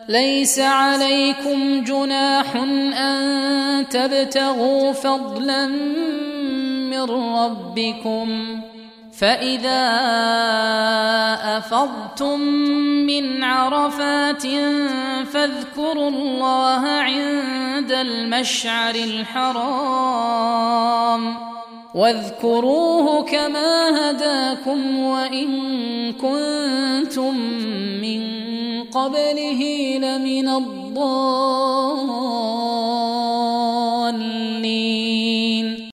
ليس عليكم جناح أن تبتغوا فضلا من ربكم، فإذا أفضتم من عرفات فاذكروا الله عند المشعر الحرام، واذكروه كما هداكم وإن كنتم من قبله لمن الضالين.